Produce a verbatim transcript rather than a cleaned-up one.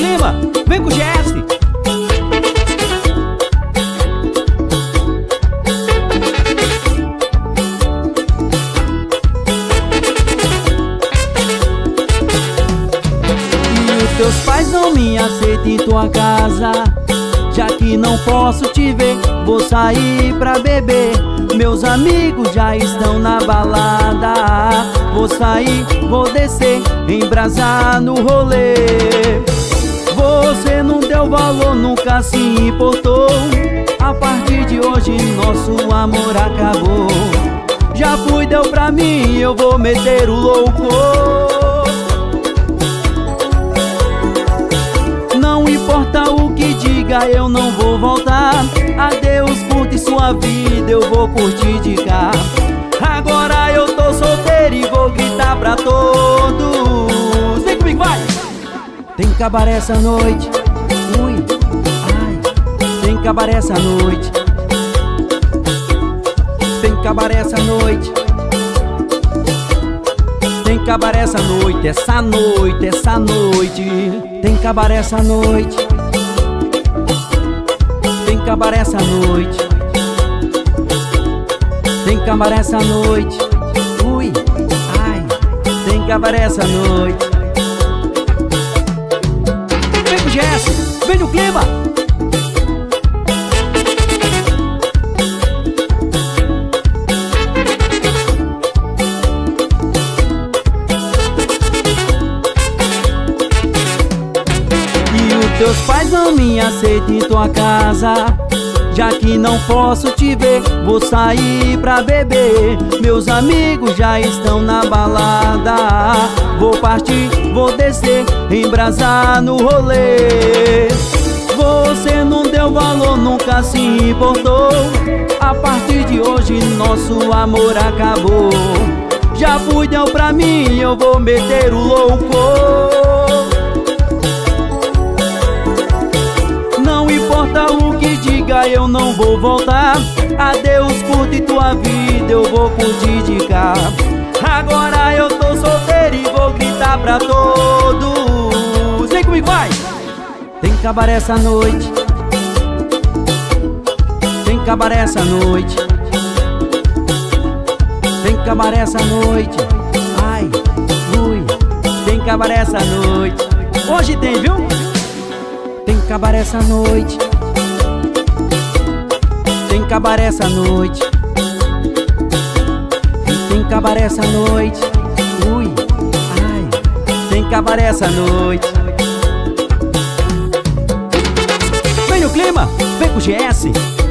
clima, vem com o G S. Teus pais não me aceitam em tua casa, já que não posso te ver, vou sair pra beber. Meus amigos já estão na balada, vou sair, vou descer, embrasar no rolê. Você não deu valor, nunca se importou. A partir de hoje nosso amor acabou. Já fui, deu pra mim, eu vou meter o louco. Não importa o que diga, eu não vou voltar. Adeus, curte sua vida, eu vou curtir de cá. Agora eu tô solteiro e vou gritar pra todos. Vem comigo, vai! Tem cabaré essa noite, ui, ai. Tem cabaré essa noite, tem cabaré essa noite, tem cabaré essa noite, essa noite, essa noite. Tem cabaré essa noite, tem cabaré essa noite, tem cabaré essa noite, ui, ai. Tem cabaré essa noite. Vem com o G S, vem no clima. Teus pais não me aceitam em tua casa, já que não posso te ver, vou sair pra beber. Meus amigos já estão na balada, vou partir, vou descer, embrasar no rolê. Você não deu valor, nunca se importou. A partir de hoje nosso amor acabou. Já fui, deu pra mim, eu vou meter o louco. Não importa o que diga, eu não vou voltar. Adeus, curte tua vida, eu vou curtir de cá. Agora eu tô solteiro e vou gritar pra todos. Vem comigo, vai! Tem cabaré essa noite, tem cabaré essa noite, tem cabaré essa noite, ai, ui. Tem cabaré essa noite, hoje tem, viu? Tem cabaré essa noite, tem cabaré essa noite, tem cabaré essa noite, ui, ai. Tem cabaré essa noite. Vem no clima, vem com o G S.